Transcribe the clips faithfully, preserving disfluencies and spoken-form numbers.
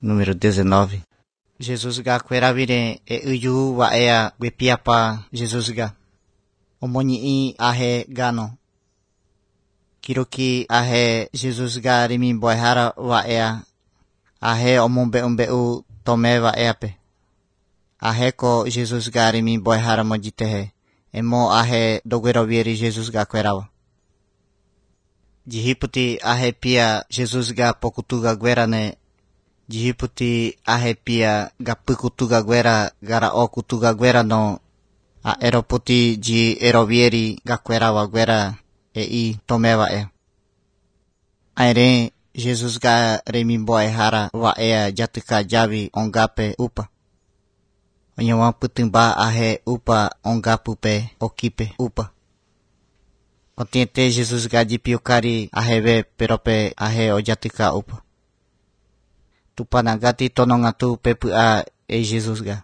Número dezenove. Jesus ga queravire e uyu wa ea guepiapa Jesus ga. Omoni ahe gano. Kiroki ahe Jesus ga rimi boihara wa ea. Ahe omumbe umbeu tome wa eape. Ahe ko Jesus ga rimi boihara mojitehe. Emo ahe doguerovieri Jesus ga querava. Dihiputi ahe pia Jesus ga pokutuga guerane. Dihiputi ahe pia ga pukutuga guera gara o kutuga guera no. A eroputi ji erovieri ga querava guera e i tomeva e. Aire Jesus ga remimboe hara wa ea jatuka javi ongape upa. Onyawa putumba ahe upa ongapupe okipe upa. Kontiente Jesus ga jipiukari aheve perope ahe ojatuka upa. Tupanagati tonongatu pepua e Jesus ga.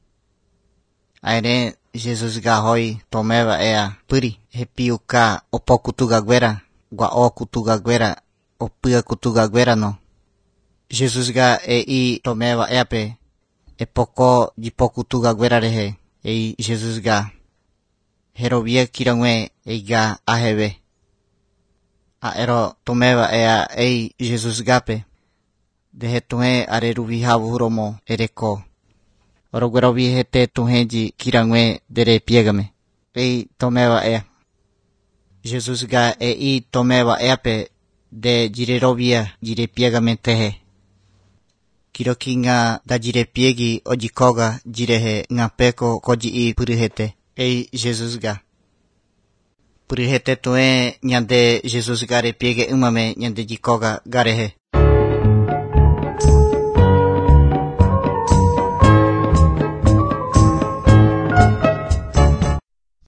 Aire Jesus ga hoi tomeva ea puri he piuka opo kutuga guera gua o kutuga guera o pua kutuga guera no. Jesus ga e i tomeva eape e poko jipo kutuga guera rehe e i Jesus ga herovia kirangue e ga aheve. Aero tomeva ea e i Jesus gape dehe tuhe are ruvihavu huromo ereko. Oroguerovi hete tuheji kirangue dere piegame. Ei tomeva ea. Jesus ga e i tomeva eape de jirerovia jire piegame tehe. Kiroki nga da jire piegi ojikoga jirehe nga peko koji i purihete. Ei Jesus ga. Purihete tue nyande Jesus gare piege umame nyande jikoga garehe.